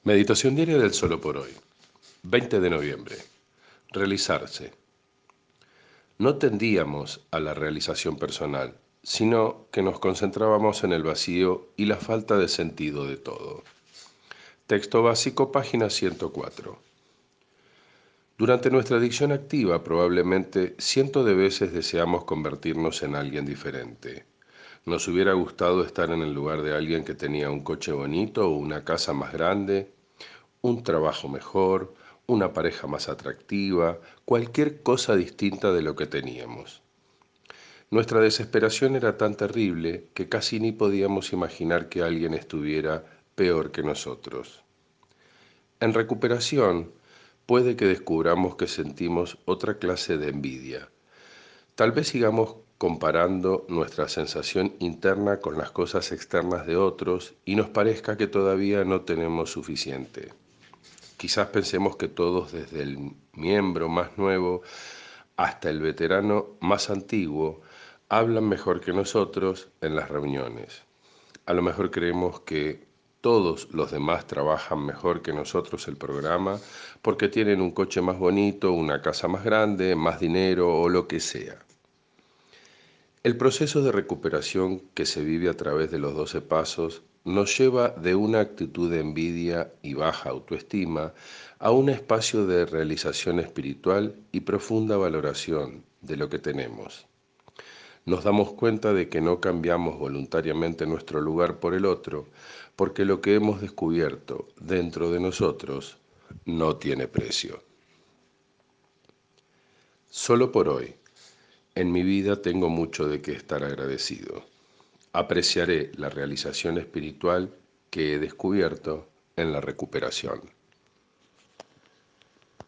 Meditación diaria del solo por hoy. 20 de noviembre. Realizarse. No tendíamos a la realización personal, sino que nos concentrábamos en el vacío y la falta de sentido de todo. Texto básico, página 104. Durante nuestra adicción activa, probablemente cientos de veces deseamos convertirnos en alguien diferente. Nos hubiera gustado estar en el lugar de alguien que tenía un coche bonito o una casa más grande, un trabajo mejor, una pareja más atractiva, cualquier cosa distinta de lo que teníamos. Nuestra desesperación era tan terrible que casi ni podíamos imaginar que alguien estuviera peor que nosotros. En recuperación, puede que descubramos que sentimos otra clase de envidia. Tal vez sigamos comparando nuestra sensación interna con las cosas externas de otros y nos parezca que todavía no tenemos suficiente. Quizás pensemos que todos, desde el miembro más nuevo hasta el veterano más antiguo, hablan mejor que nosotros en las reuniones. A lo mejor creemos que todos los demás trabajan mejor que nosotros el programa porque tienen un coche más bonito, una casa más grande, más dinero o lo que sea. El proceso de recuperación que se vive a través de los 12 pasos nos lleva de una actitud de envidia y baja autoestima a un espacio de realización espiritual y profunda valoración de lo que tenemos. Nos damos cuenta de que no cambiamos voluntariamente nuestro lugar por el otro, porque lo que hemos descubierto dentro de nosotros no tiene precio. Solo por hoy, en mi vida tengo mucho de qué estar agradecido. Apreciaré la realización espiritual que he descubierto en la recuperación.